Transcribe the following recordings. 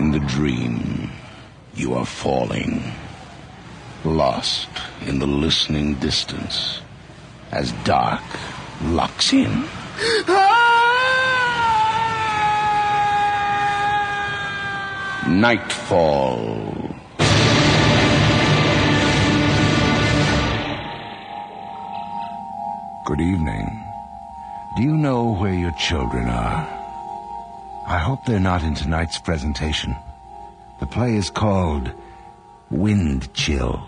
In the dream, you are falling, lost in the listening distance, as dark locks in. Nightfall. Good evening. Do you know where your children are? I hope they're not in tonight's presentation. The play is called Wind Chill.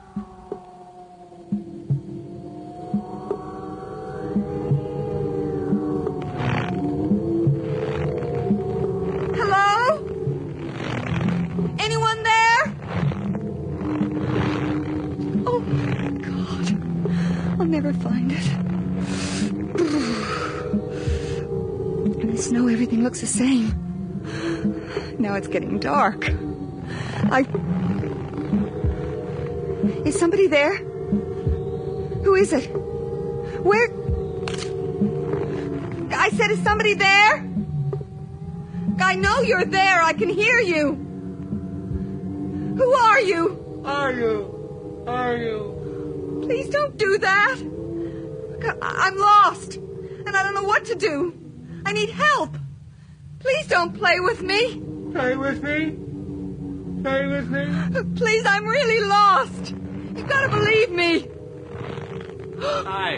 Hello? Anyone there? Oh, God. I'll never find it. In the snow, everything looks the same. Now it's getting dark. Is somebody there? Who is it? Where? I said, is somebody there? I know you're there. I can hear you. Who are you? Are you? Please don't do that. I'm lost, and I don't know what to do. I need help. Please don't play with me. Play with me? Play with me? Please, I'm really lost. You've got to believe me. Hi.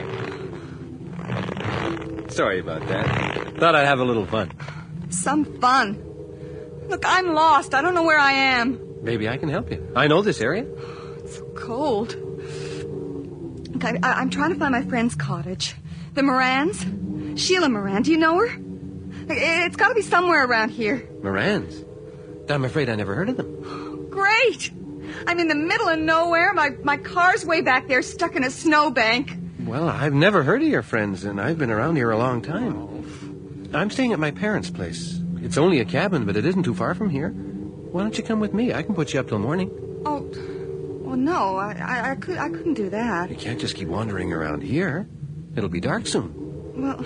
Sorry about that. Thought I'd have a little fun. Some fun. Look, I'm lost. I don't know where I am. Maybe I can help you. I know this area. It's so cold. Look, I'm trying to find my friend's cottage. The Morans. Sheila Moran. Do you know her? It's got to be somewhere around here. Morans? I'm afraid I never heard of them. Great. I'm in the middle of nowhere. My car's way back there, stuck in a snowbank. Well, I've never heard of your friends, and I've been around here a long time. I'm staying at my parents' place. It's only a cabin, but it isn't too far from here. Why don't you come with me? I can put you up till morning. Oh, well, no, I couldn't do that. You can't just keep wandering around here. It'll be dark soon. Well,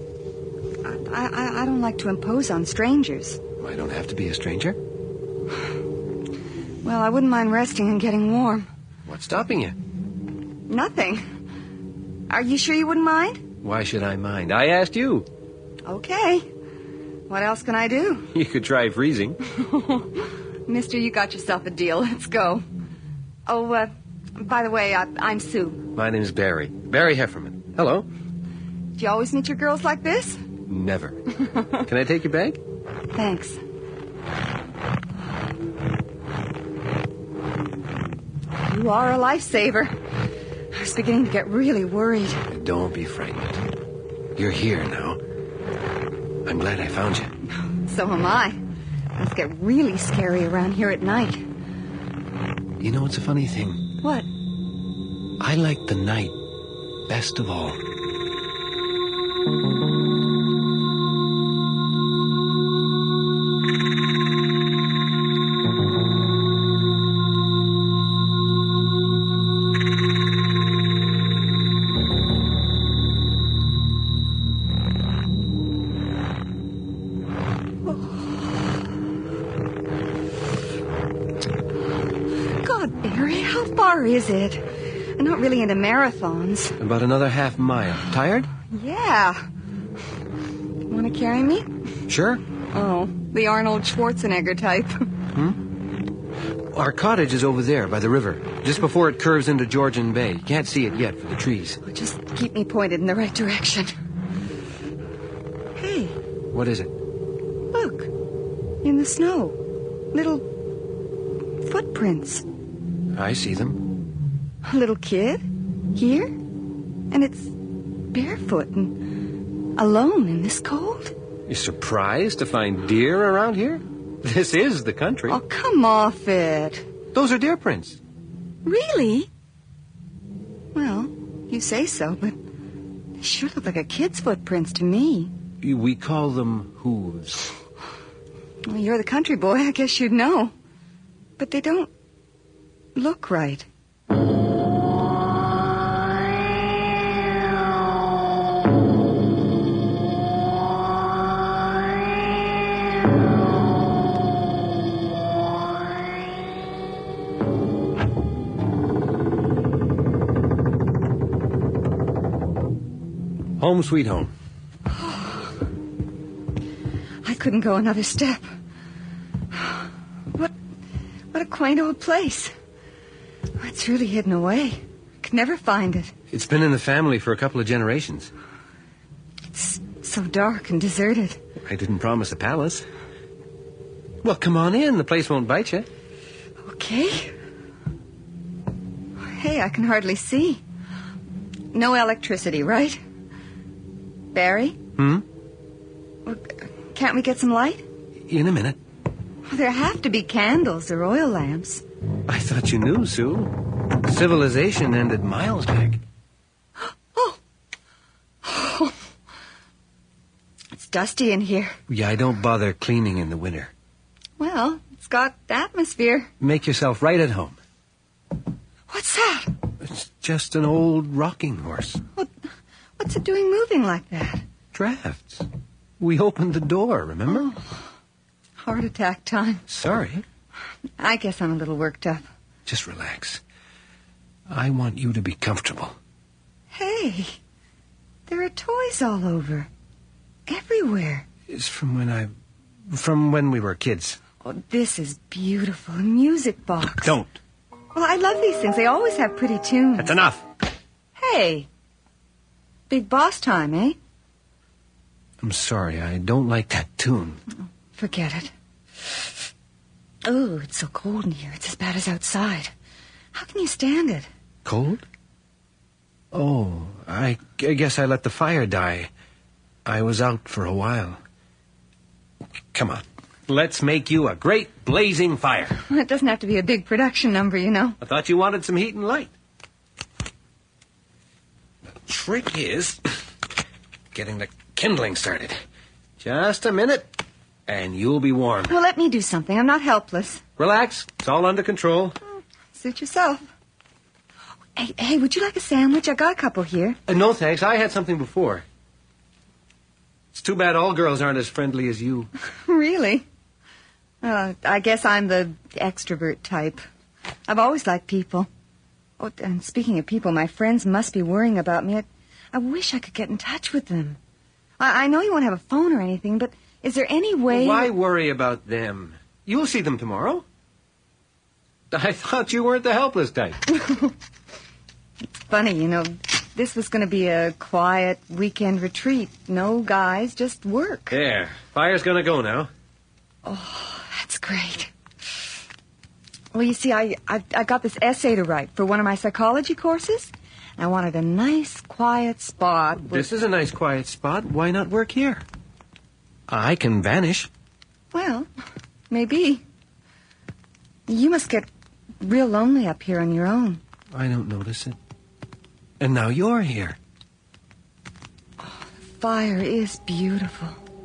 I don't like to impose on strangers. I don't have to be a stranger. Well, I wouldn't mind resting and getting warm. What's stopping you? Nothing. Are you sure you wouldn't mind? Why should I mind? I asked you. Okay. What else can I do? You could try freezing. Mister, you got yourself a deal. Let's go. Oh, by the way, I'm Sue. My name's Barry. Barry Hefferman. Hello. Do you always meet your girls like this? Never. Can I take your bag? Thanks. You are a lifesaver. I was beginning to get really worried. Don't be frightened. You're here now. I'm glad I found you. So am I. Things get really scary around here at night. You know, it's a funny thing. What? I like the night best of all. God, Barry, how far is it? I'm not really into marathons. About another half mile. Tired? Yeah. Want to carry me? Sure. Oh, the Arnold Schwarzenegger type. Our cottage is over there by the river, just before it curves into Georgian Bay. You can't see it yet for the trees. Just keep me pointed in the right direction. Hey, What is it? look. In the snow. Little footprints. I see them. A little kid? Here? And it's barefoot and alone in this cold? You're surprised to find deer around here? This is the country. Oh, come off it. Those are deer prints. Really? Well, you say so, but they sure look like a kid's footprints to me. We call them hooves. Well, you're the country boy. I guess you'd know. But they don't look right. Home sweet home. I couldn't go another step. What a quaint old place. It's really hidden away. I could never find it. It's been in the family for a couple of generations. It's so dark and deserted. I didn't promise a palace. Well, come on in. The place won't bite you. Okay. Hey, I can hardly see. No electricity, right? Barry? Well, can't we get some light? In a minute. Well, there have to be candles or oil lamps. I thought you knew, Sue. Civilization ended miles back. Oh. It's dusty in here. Yeah, I don't bother cleaning in the winter. Well, it's got atmosphere. Make yourself right at home. What's that? It's just an old rocking horse. What's it doing moving like that? Drafts. We opened the door, remember? Heart attack time. Sorry. I guess I'm a little worked up. Just relax. I want you to be comfortable. Hey, there are toys all over. Everywhere. It's from when we were kids. Oh, this is beautiful. A music box. Don't. Well, I love these things. They always have pretty tunes. That's enough. Hey. Big boss time, eh? I'm sorry, I don't like that tune. Forget it. Oh, it's so cold in here. It's as bad as outside. How can you stand it? Cold? Oh, I guess I let the fire die. I was out for a while. Come on. Let's make you a great blazing fire. Well, it doesn't have to be a big production number, you know. I thought you wanted some heat and light. The trick is getting the kindling started. Just a minute, and you'll be warm. Well, let me do something. I'm not helpless. Relax. It's all under control. Suit yourself. Hey, would you like a sandwich? I got a couple here. No, thanks. I had something before. It's too bad all girls aren't as friendly as you. Really? I guess I'm the extrovert type. I've always liked people. Oh, and speaking of people, my friends must be worrying about me. I wish I could get in touch with them. I know you won't have a phone or anything, but is there any way... Why worry about them? You'll see them tomorrow. I thought you weren't the helpless type. It's funny, you know, this was going to be a quiet weekend retreat. No guys, just work. There. Fire's going to go now. Oh, that's great. Well, you see, I got this essay to write for one of my psychology courses. I wanted a nice, quiet spot. This is a nice, quiet spot. Why not work here? I can vanish. Well, maybe. You must get real lonely up here on your own. I don't notice it. And now you're here. Oh, the fire is beautiful.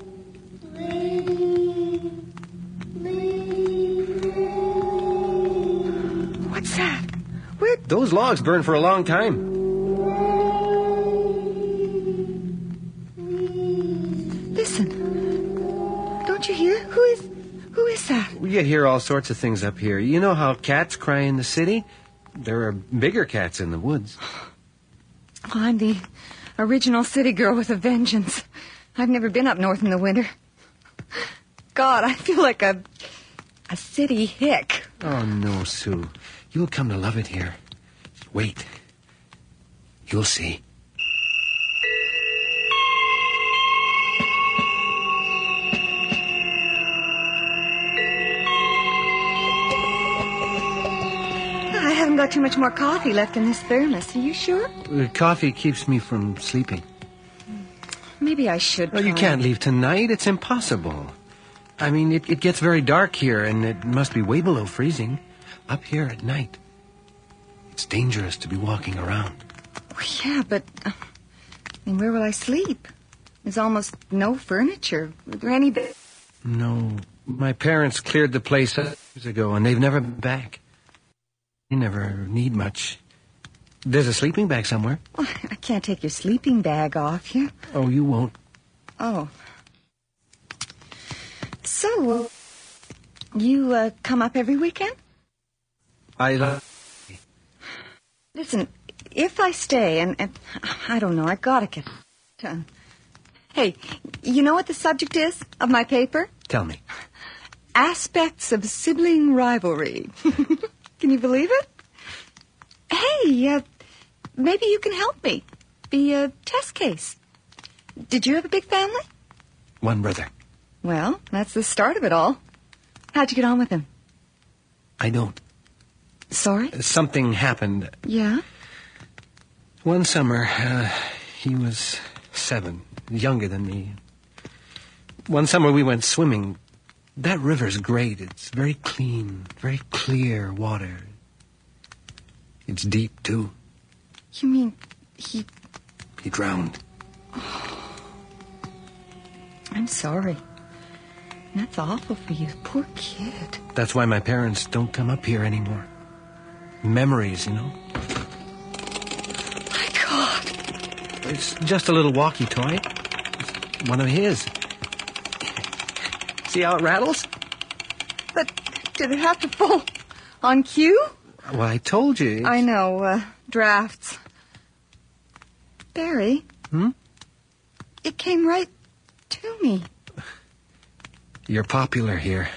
What's that? Where... Those logs burn for a long time. Listen. Don't you hear? Who is that? You hear all sorts of things up here. You know how cats cry in the city? There are bigger cats in the woods. Well, I'm the original city girl with a vengeance. I've never been up north in the winter. God, I feel like a city hick. Oh, no, Sue. You'll come to love it here. Wait. You'll see. I haven't got too much more coffee left in this thermos. Are you sure? Coffee keeps me from sleeping. Maybe I should try. Oh, you can't leave tonight. It's impossible. I mean, it gets very dark here, and it must be way below freezing. Up here at night. It's dangerous to be walking around. Oh, yeah, but where will I sleep? There's almost no furniture. Are there any... No. My parents cleared the place years ago, and they've never been back. They never need much. There's a sleeping bag somewhere. Oh, I can't take your sleeping bag off you. Oh, you won't. Oh. So, you come up every weekend? Listen, if I stay, and I don't know, I gotta get Hey, you know what the subject is of my paper? Tell me. Aspects of sibling rivalry. Can you believe it? Hey, maybe you can help me. Be a test case. Did you have a big family? One brother. Well, that's the start of it all. How'd you get on with him? I don't. Sorry? Something happened. Yeah? One summer, he was 7, younger than me. One summer we went swimming. That river's great. It's very clean, very clear water. It's deep, too. You mean he... He drowned. I'm sorry. That's awful for you. Poor kid. That's why my parents don't come up here anymore. Memories, you know. My God. It's just a little walkie toy. It's one of his. See how it rattles? But did it have to fall on cue? Well, I told you. I know, drafts. Barry? It came right to me. You're popular here.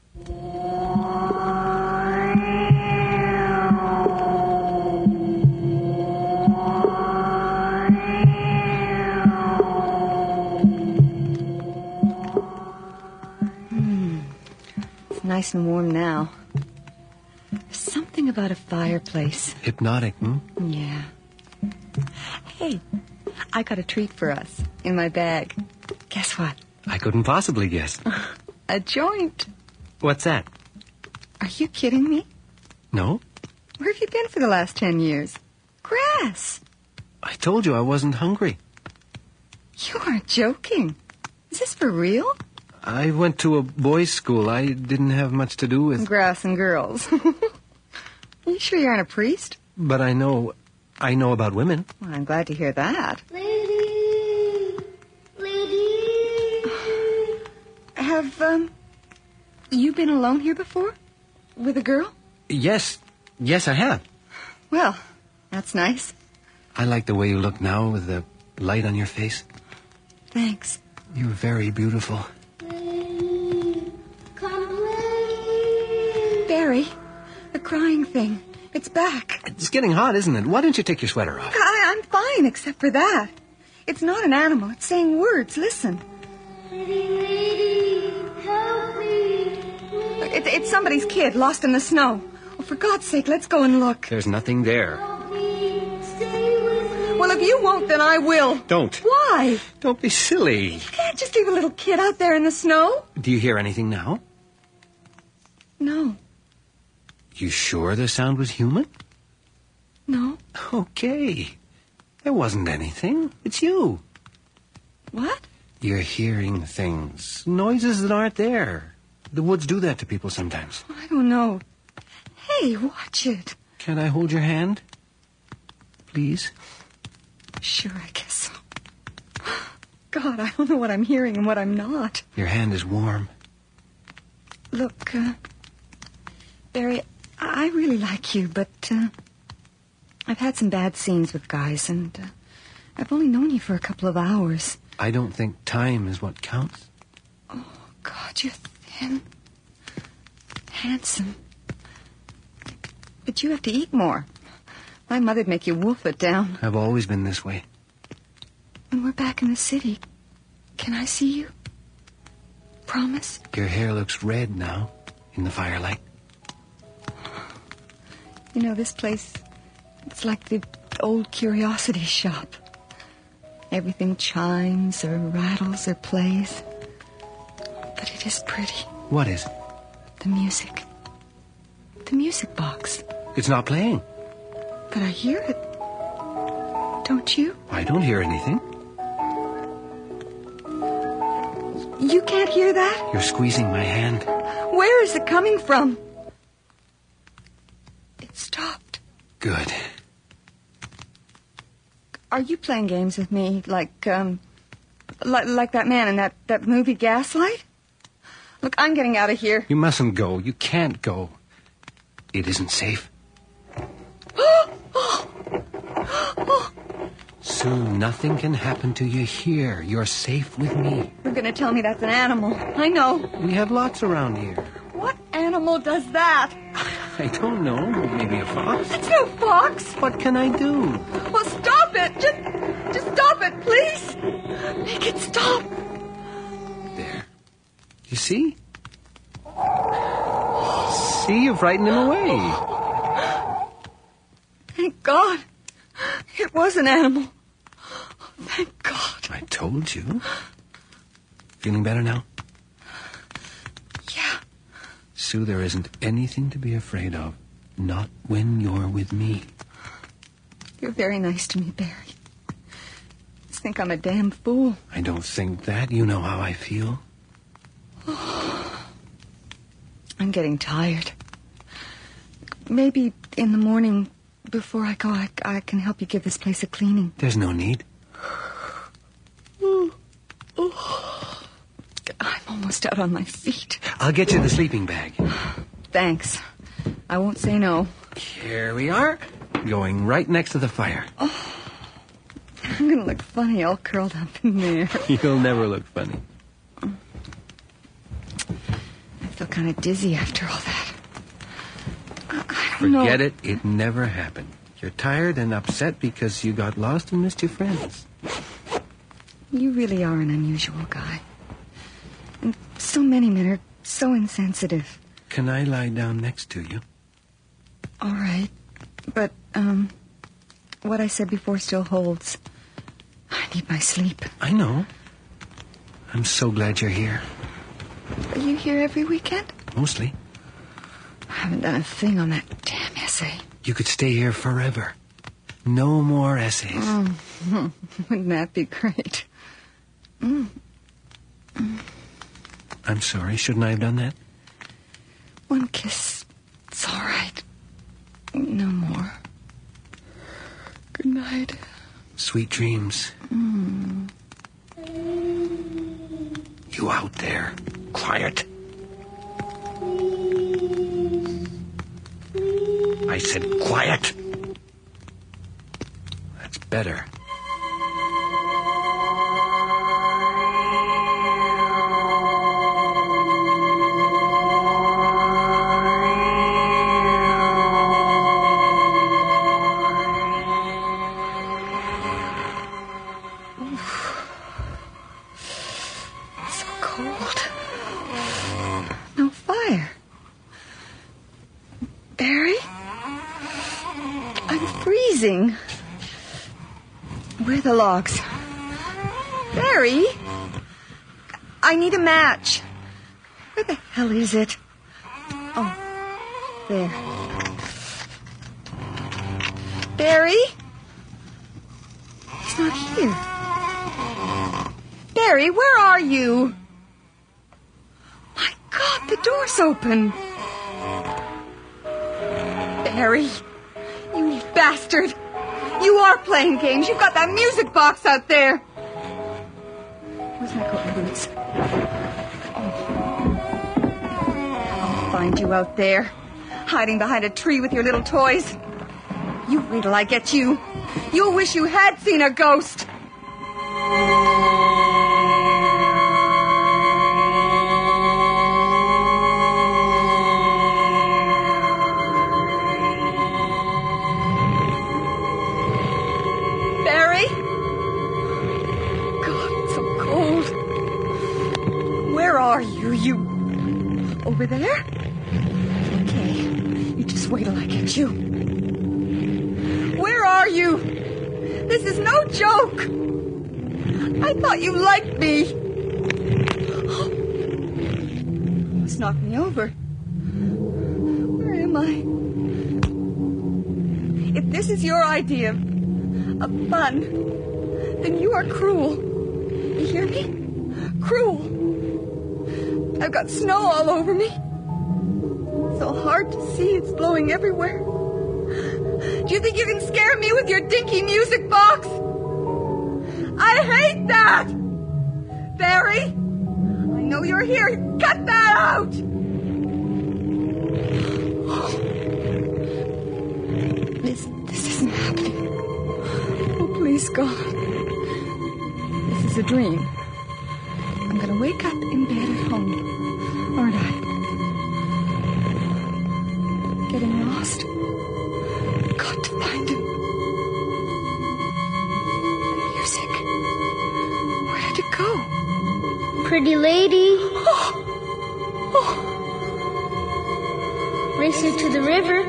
It's nice and warm now. There's something about a fireplace. Hypnotic, Yeah. Hey, I got a treat for us in my bag. Guess what? I couldn't possibly guess. A joint. What's that? Are you kidding me? No? Where have you been for the last 10 years? Grass. I told you I wasn't hungry. You aren't joking. Is this for real? I went to a boys' school. I didn't have much to do with... Grass and girls. You sure you aren't a priest? But I know about women. Well, I'm glad to hear that. Lady! Have, you been alone here before? With a girl? Yes, I have. Well, that's nice. I like the way you look now with the light on your face. Thanks. You're very beautiful. Come play! Barry, the crying thing. It's back. It's getting hot, isn't it? Why don't you take your sweater off? I'm fine, except for that. It's not an animal. It's saying words. Listen. Lady, help me! It's somebody's kid lost in the snow. Oh, for God's sake, let's go and look. There's nothing there. Help me! Stay with me! Well, if you won't, then I will. Don't. Why? Don't be silly. You can't just leave a little kid out there in the snow. Do you hear anything now? No. You sure the sound was human? No. Okay. There wasn't anything. It's you. What? You're hearing things. Noises that aren't there. The woods do that to people sometimes. I don't know. Hey, watch it. Can I hold your hand? Please? Sure, I guess so. God, I don't know what I'm hearing and what I'm not. Your hand is warm. Look, Barry, I really like you, but I've had some bad scenes with guys, and I've only known you for a couple of hours. I don't think time is what counts. Oh, God, you're thin. Handsome. But you have to eat more. My mother'd make you wolf it down. I've always been this way. When we're back in the city, can I see you? Promise? Your hair looks red now in the firelight. You know, this place, it's like the old curiosity shop. Everything chimes or rattles or plays. But it is pretty. What is? The music. The music box. It's not playing. But I hear it. Don't you? I don't hear anything. You can't hear that? You're squeezing my hand. Where is it coming from? It stopped. Good. Are you playing games with me like that man in that movie Gaslight? Look, I'm getting out of here. You mustn't go. You can't go. It isn't safe. Sue, nothing can happen to you here. You're safe with me. You're going to tell me that's an animal. I know. We have lots around here. What animal does that? I don't know. Maybe a fox? It's no fox. What can I do? Well, stop it. Just stop it, please. Make it stop. There. You see? See, you frightened him away. Thank God. It was an animal. Thank God. I told you. Feeling better now? Yeah. Sue, there isn't anything to be afraid of. Not when you're with me. You're very nice to me, Barry. I think I'm a damn fool. I don't think that. You know how I feel. I'm getting tired. Maybe in the morning, before I go, I can help you give this place a cleaning. There's no need. I'm almost out on my feet. I'll get you the sleeping bag. Thanks. I won't say no. Here we are. Going right next to the fire. I'm going to look funny all curled up in there. You'll never look funny. I feel kind of dizzy after all that. I don't know. Forget it. It never happened. You're tired and upset because you got lost and missed your friends. You really are an unusual guy. And so many men are so insensitive. Can I lie down next to you? All right. But, what I said before still holds. I need my sleep. I know. I'm so glad you're here. Are you here every weekend? Mostly. I haven't done a thing on that damn essay. You could stay here forever. No more essays. Wouldn't that be great? I'm sorry. Shouldn't I have done that? One kiss. It's all right. No more. Good night. Sweet dreams. You out there. Quiet. I said quiet. That's better. So cold. No fire. Barry? I'm freezing. Where are the logs? Barry? I need a match. Where the hell is it? Oh, there. Barry? He's not here. Barry, where are you? My God, the door's open. Barry, you bastard. You are playing games. You've got that music box out there. Where's my coat and boots? I'll find you out there, hiding behind a tree with your little toys. You wait till I get you. You'll wish you had seen a ghost. Barry? God, it's so cold. Where are you? You over there? Okay, you just wait till I get you. Where are you? This is no joke. I thought you liked me. Almost knocked me over. Where am I? If this is your idea of fun, then you are cruel. You hear me? Cruel. I've got snow all over me. So hard to see, it's blowing everywhere. Do you think you can scare me with your dinky music box? I hate that! Barry, I know you're here. Cut that out! This isn't happening. Oh, please, God. is a dream. I'm going to wake up in bed at home, aren't I? Getting lost. Got to find him. The music. Where did it go? Pretty lady, Oh, racing to the river.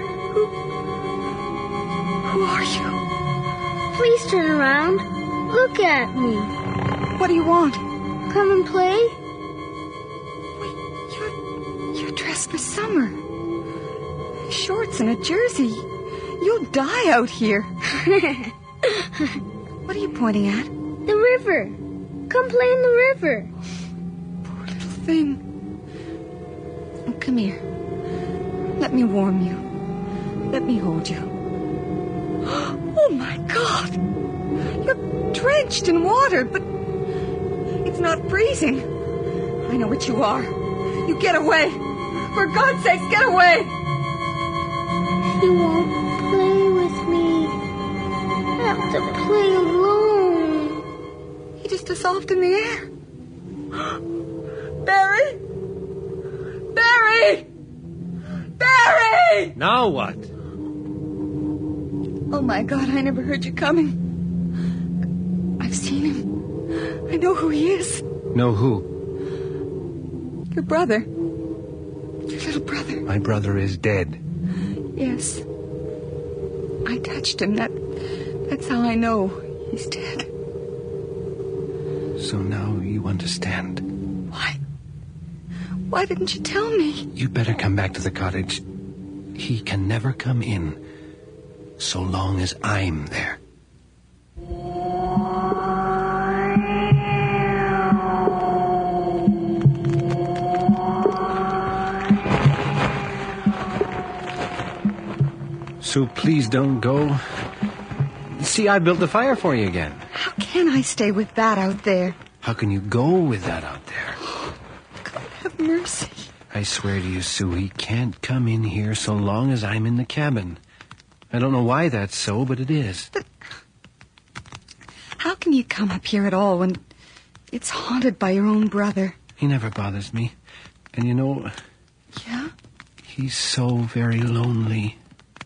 who are you? Please turn around. Look at me. What do you want? Come and play. Wait, you're dressed for summer. Shorts and a jersey. You'll die out here. What are you pointing at? The river. Come play in the river. Poor little thing. Oh, come here. Let me warm you. Let me hold you. Oh, my God. You're drenched in water, but it's not freezing. I know what you are. You get away. For God's sakes, get away. He won't play with me. I have to play alone. He just dissolved in the air. Barry! Barry! Barry! Now what? Oh, my God, I never heard you coming. I've seen him. I know who he is. Know who? Your brother. Your little brother. My brother is dead. Yes. I touched him. That's how I know he's dead. So now you understand. Why? Why didn't you tell me? You better come back to the cottage. He can never come in so long as I'm there. Sue, please don't go. See, I built the fire for you again. How can I stay with that out there? How can you go with that out there? God have mercy. I swear to you, Sue, he can't come in here so long as I'm in the cabin. I don't know why that's so, but it is. How can you come up here at all when it's haunted by your own brother? He never bothers me. And you know, Yeah? he's so very lonely.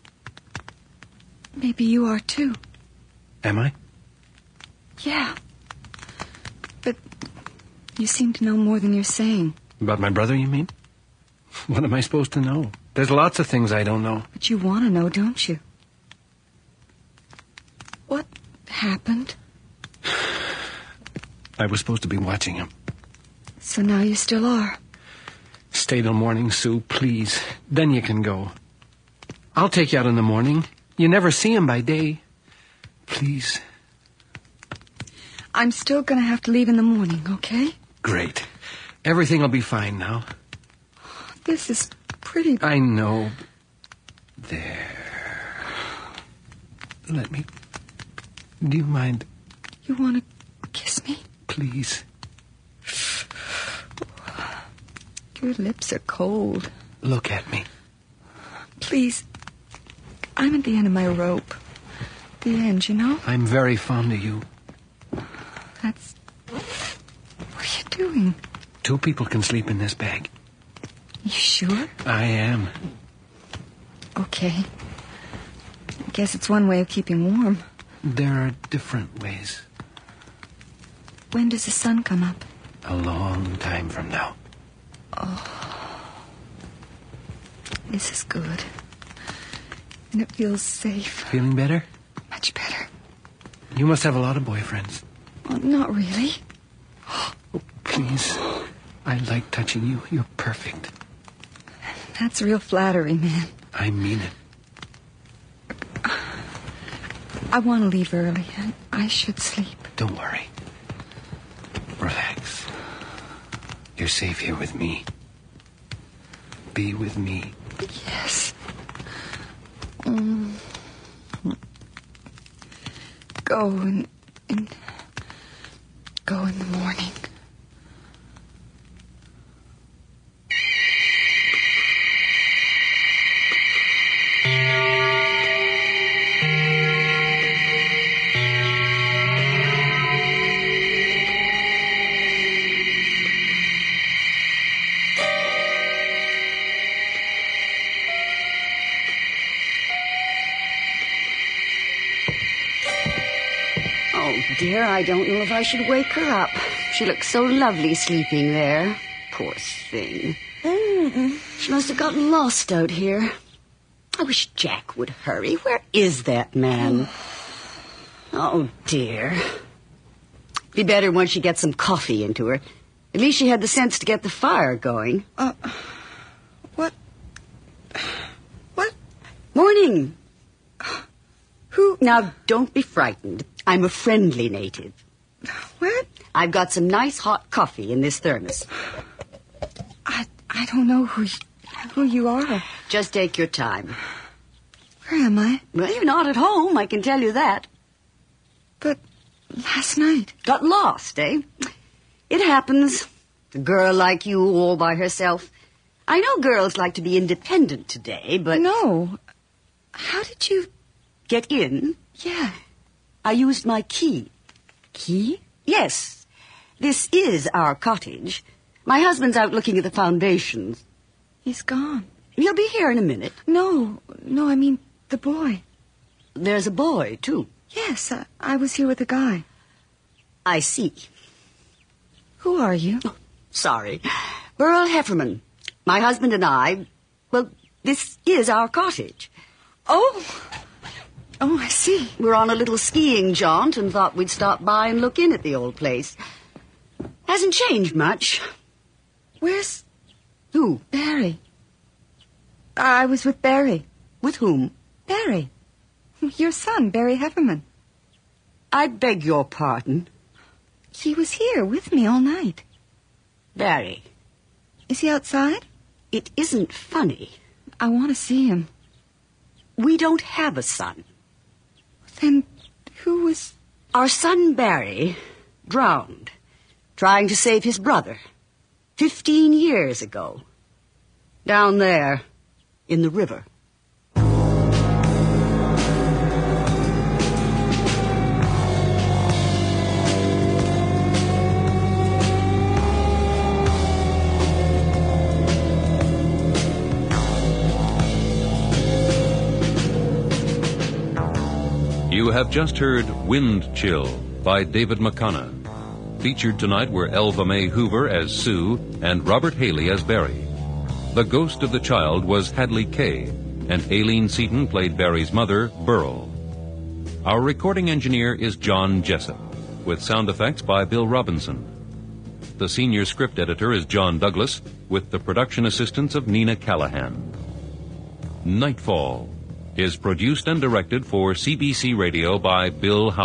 Maybe you are too. Am I? Yeah. But you seem to know more than you're saying. About my brother, you mean? What am I supposed to know? There's lots of things I don't know. But you want to know, don't you? What happened? I was supposed to be watching him. So now you still are. Stay till morning, Sue, please. Then you can go. I'll take you out in the morning. You never see him by day. Please. I'm still going to have to leave in the morning, okay? Great. Everything will be fine now. This is pretty... I know. There. Let me... Do you mind, You want to kiss me? please? Your lips are cold. Look at me. Please. I'm at the end of my rope. The end, you know? I'm very fond of you. That's... What are you doing? 2 people can sleep in this bag. You sure? I am. Okay. I guess it's one way of keeping warm. There are different ways. When does the sun come up? A long time from now. This is good. And it feels safe. Feeling better? Much better. You must have a lot of boyfriends. Well, not really. Oh, please. I like touching you. You're perfect. That's real flattery, man. I mean it. I want to leave early. I should sleep. Don't worry. Relax. You're safe here with me. Be with me. Yes. Go and go in the morning. dear, I don't know if I should wake her up. She looks so lovely sleeping there. Poor thing. She must have gotten lost out here. I wish Jack would hurry. Where is that man? Oh, dear. Be better once she gets some coffee into her. At least she had the sense to get the fire going. What? What? Morning. Who? Now, don't be frightened. I'm a friendly native. What? I've got some nice hot coffee in this thermos. I don't know who you are. Just take your time. Where am I? Well, you're not at home, I can tell you that. But last night. Got lost, eh? It happens. A girl like you all by herself. I know girls like to be independent today, but... No. How did you... Get in? Yeah. I used my key. Key? Yes. This is our cottage. My husband's out looking at the foundations. He's gone. He'll be here in a minute. No, I mean the boy. There's a boy, too. Yes, I was here with a guy. I see. Who are you? Oh, sorry. Burl Hefferman. My husband and I... Well, this is our cottage. Oh, I see. We're on a little skiing jaunt and thought we'd stop by and look in at the old place. Hasn't changed much. Where's... Who? Barry. I was with Barry. With whom? Barry. Your son, Barry Hefferman. I beg your pardon. He was here with me all night. Barry. Is he outside? It isn't funny. I want to see him. We don't have a son. Then who was... Our son Barry drowned, trying to save his brother, 15 years ago. Down there, in the river. You have just heard Wind Chill by David McConnell. Featured tonight were Elva Mae Hoover as Sue and Robert Haley as Barry. The ghost of the child was Hadley Kay, and Aileen Seaton played Barry's mother, Burl. Our recording engineer is John Jessup, with sound effects by Bill Robinson. The senior script editor is John Douglas, with the production assistance of Nina Callahan. Nightfall is produced and directed for CBC Radio by Bill Howard.